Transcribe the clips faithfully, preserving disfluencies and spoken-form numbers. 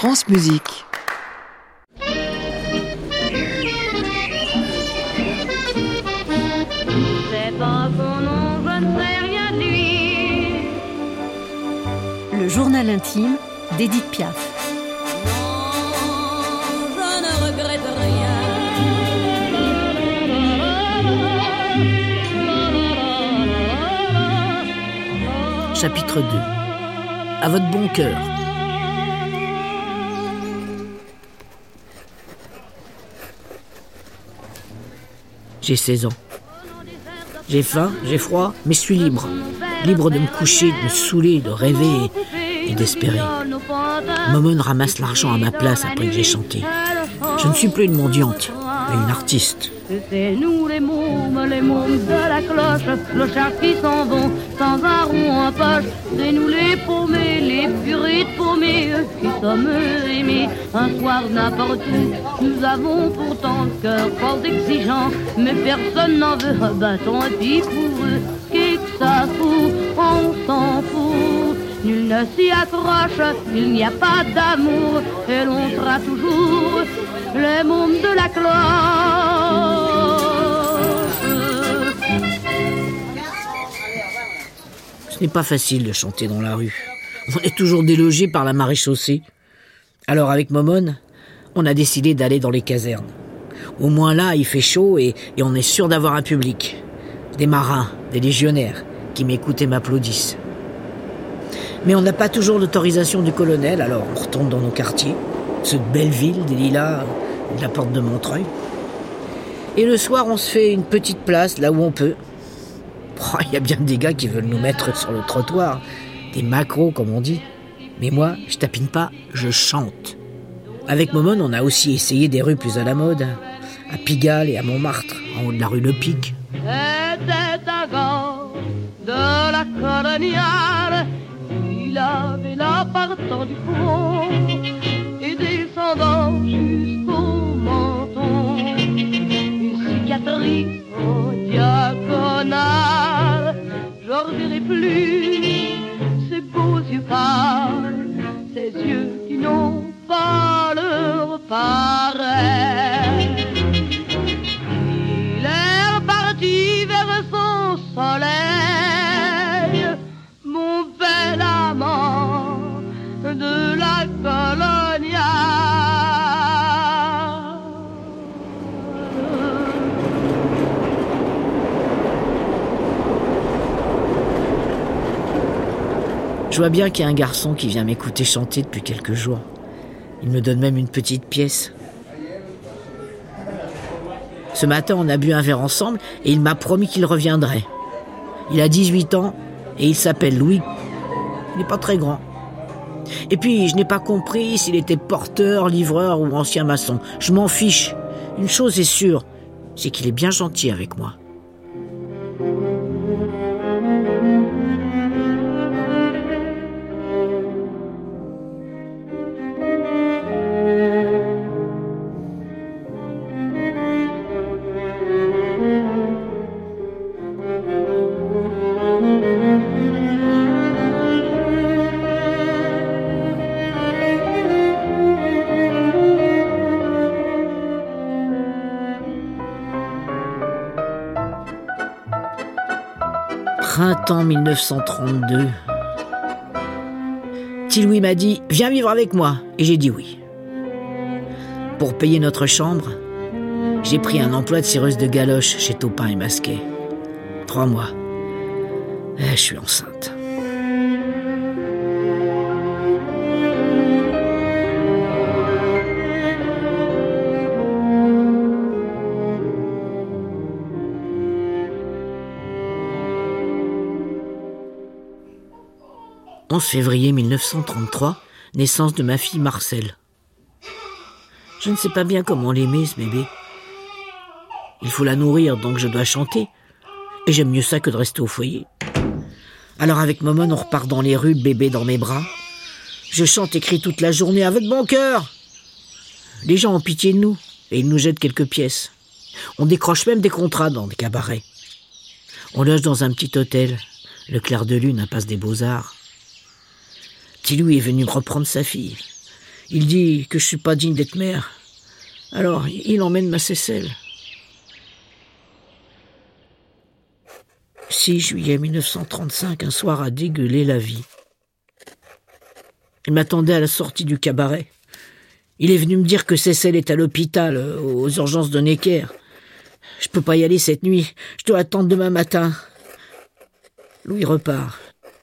France Musique. C'est pas son nom, je ne sais rien de lui. Le journal intime d'Édith Piaf. Non, je ne regrette rien. Chapitre deux. À votre bon cœur. J'ai seize ans. J'ai faim, j'ai froid, mais je suis libre. Libre de me coucher, de me saouler, de rêver et, et d'espérer. Momone ramasse l'argent à ma place après que j'ai chanté. Je ne suis plus une mendiante, mais une artiste. C'est nous les mômes, les mômes de la cloche, clochards qui s'en vont sans un rond en poche. C'est nous les paumés, les purées de paumés qui sommes aimés un soir n'importe où. Nous avons pourtant le cœur fort exigeant, mais personne n'en veut. Ben tant pis pour eux, qu'est-ce que ça fout, on s'en fout. Nul ne s'y accroche, il n'y a pas d'amour, et l'on sera toujours les mômes de la cloche. Ce n'est pas facile de chanter dans la rue. On est toujours délogé par la maréchaussée. Alors avec Momone, on a décidé d'aller dans les casernes. Au moins là, il fait chaud et, et on est sûr d'avoir un public. Des marins, des légionnaires qui m'écoutent et m'applaudissent. Mais on n'a pas toujours l'autorisation du colonel, alors on retourne dans nos quartiers, ceux de Belleville, des Lilas, de la porte de Montreuil. Et le soir, on se fait une petite place, là où on peut. Oh, y a bien des gars qui veulent nous mettre sur le trottoir, des macros, comme on dit. Mais moi, je tapine pas, je chante. Avec Momone, on a aussi essayé des rues plus à la mode, à Pigalle et à Montmartre, en haut de la rue Le Pic. C'était un gars de la coloniale. Il avait la partant du front et descendant jusqu'au menton, une cicatrice en diagonale. Je ne reverrai plus ses beaux yeux pâles, ces yeux qui n'ont pas leur pareil. Il est reparti vers son soleil, mon bel amant de la coloniale. Je vois bien qu'il y a un garçon qui vient m'écouter chanter depuis quelques jours. Il me donne même une petite pièce. Ce matin, on a bu un verre ensemble et il m'a promis qu'il reviendrait. Il a dix-huit ans et il s'appelle Louis. Il n'est pas très grand. Et puis, je n'ai pas compris s'il était porteur, livreur ou ancien maçon. Je m'en fiche. Une chose est sûre, c'est qu'il est bien gentil avec moi. Printemps mille neuf cent trente-deux. Petit Louis m'a dit « Viens vivre avec moi » et j'ai dit oui. Pour payer notre chambre, j'ai pris un emploi de cireuse de galoche chez Taupin et Masquet. Trois mois. Et je suis enceinte. onze février mille neuf cent trente-trois, naissance de ma fille Marcel. Je ne sais pas bien comment l'aimer, ce bébé. Il faut la nourrir, donc je dois chanter. Et j'aime mieux ça que de rester au foyer. Alors avec Momone, on repart dans les rues, bébé dans mes bras. Je chante et crie toute la journée avec bon cœur. Les gens ont pitié de nous et ils nous jettent quelques pièces. On décroche même des contrats dans des cabarets. On loge dans un petit hôtel, le Clair de Lune, impasse des Beaux-Arts. Petit Louis est venu reprendre sa fille. Il dit que je suis pas digne d'être mère. Alors, il emmène ma Cécile. six juillet mille neuf cent trente-cinq, un soir a dégueulé la vie. Il m'attendait à la sortie du cabaret. Il est venu me dire que Cécile est à l'hôpital, aux urgences de Necker. Je peux pas y aller cette nuit, je dois attendre demain matin. Louis repart.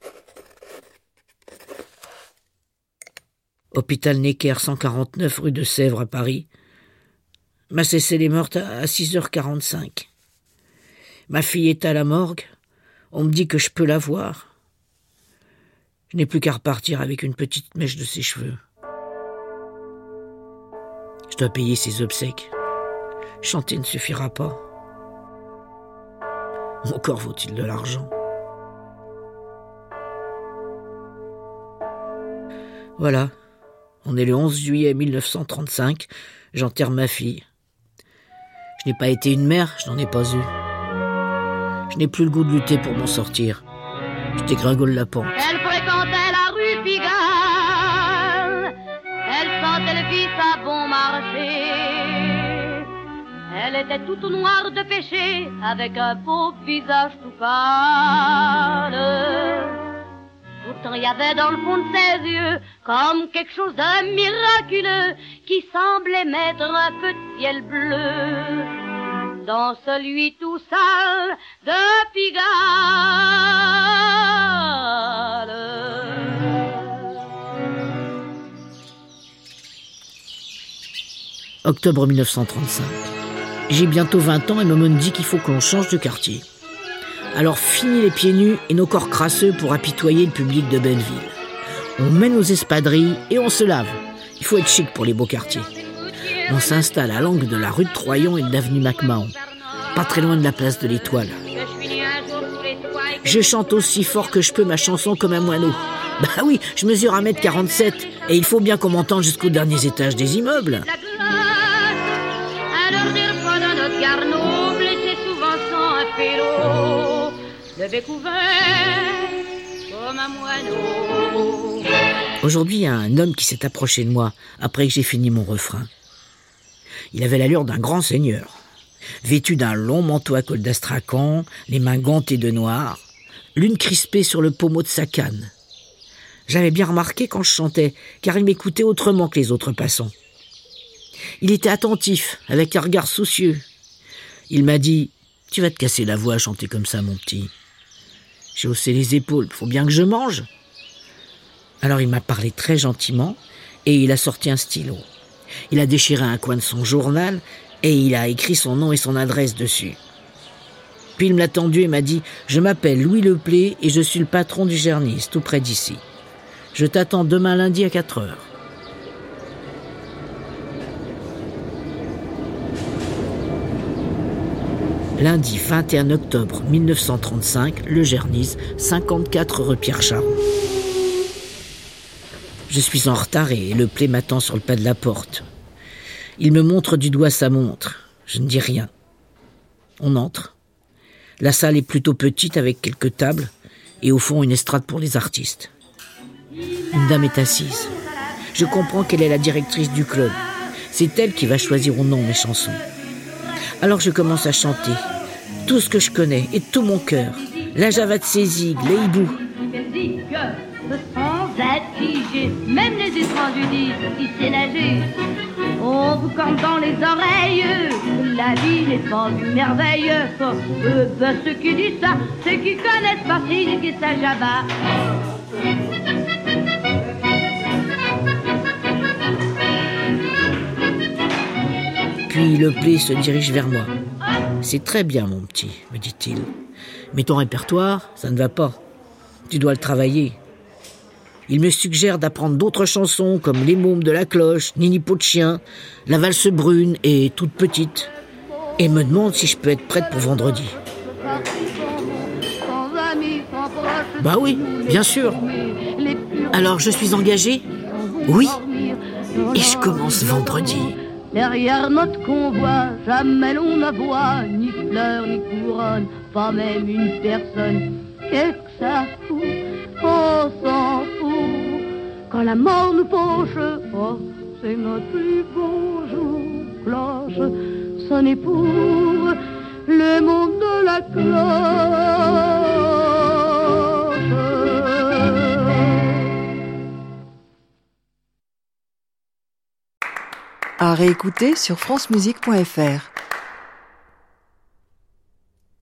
Hôpital Necker, cent quarante-neuf rue de Sèvres à Paris. Ma Cécile est morte à six heures quarante-cinq. Ma fille est à la morgue. On me dit que je peux la voir. Je n'ai plus qu'à repartir avec une petite mèche de ses cheveux. Je dois payer ses obsèques. Chanter ne suffira pas. Encore vaut-il de l'argent. Voilà, on est le onze juillet mille neuf cent trente-cinq, j'enterre ma fille. Je n'ai pas été une mère, je n'en ai pas eu. Je n'ai plus le goût de lutter pour m'en sortir. Je dégringole la pente. Elle fréquentait la rue Pigalle, elle sentait le vice à bon marché. Elle était toute noire de péché, avec un beau visage tout pâle. Pourtant il y avait dans le fond de ses yeux comme quelque chose de miraculeux qui semblait mettre un peu de ciel bleu dans celui tout sale de Pigalle. Octobre mille neuf cent trente-cinq. J'ai bientôt vingt ans et maman me dit qu'il faut qu'on change de quartier. Alors fini les pieds nus et nos corps crasseux pour apitoyer le public de Belleville. On met nos espadrilles et on se lave. Il faut être chic pour les beaux quartiers. On s'installe à l'angle de la rue de Troyon et de l'avenue MacMahon, pas très loin de la place de l'Étoile. Je chante aussi fort que je peux ma chanson comme un moineau. Bah oui, je mesure un mètre quarante-sept et il faut bien qu'on m'entende jusqu'aux derniers étages des immeubles. Aujourd'hui, il y a un homme qui s'est approché de moi après que j'ai fini mon refrain. Il avait l'allure d'un grand seigneur, vêtu d'un long manteau à col d'astrakhan, les mains gantées de noir, l'une crispée sur le pommeau de sa canne. J'avais bien remarqué quand je chantais, car il m'écoutait autrement que les autres passants. Il était attentif, avec un regard soucieux. Il m'a dit « Tu vas te casser la voix à chanter comme ça, mon petit. » J'ai haussé les épaules, « Faut bien que je mange. » Alors il m'a parlé très gentiment et il a sorti un stylo. Il a déchiré un coin de son journal et il a écrit son nom et son adresse dessus. Puis il me l'a tendu et m'a dit « Je m'appelle Louis Leplé et je suis le patron du Gernisse, tout près d'ici. Je t'attends demain lundi à quatre heures. » Lundi vingt et un octobre mille neuf cent trente-cinq, le Gernisse, cinquante-quatre rue Pierre Charon. Je suis en retard et Leplé m'attend sur le pas de la porte. Il me montre du doigt sa montre. Je ne dis rien. On entre. La salle est plutôt petite avec quelques tables et au fond une estrade pour les artistes. Une dame est assise. Je comprends qu'elle est la directrice du club. C'est elle qui va choisir ou non mes chansons. Alors je commence à chanter. Tout ce que je connais et tout mon cœur. La java de Sézig, les hiboux. Sans être figé, même les étrangers disent qu'il sait nager. On vous cante dans les oreilles, la vie n'est pas une merveille. Euh, ben, ceux qui disent ça, ceux qui connaissent pas Sézig et sa java. Puis Leplé se dirige vers moi. « C'est très bien, mon petit, me dit-il. Mais ton répertoire, ça ne va pas. Tu dois le travailler. » Il me suggère d'apprendre d'autres chansons comme Les Mômes de la Cloche, Nini Pot de Chien, La Valse Brune et Toute Petite. Et me demande si je peux être prête pour vendredi. Bah oui, bien sûr. Alors je suis engagée ? Oui. Et je commence vendredi. Derrière notre convoi, jamais l'on ne voit ni fleurs ni couronne, pas même une personne. Qu'est-ce que ça fout? On s'en fout. Quand la mort nous fauche, oh, c'est notre plus beau jour. Cloche, sonnez pour le monde de la cloche. À réécouter sur francemusique point f r.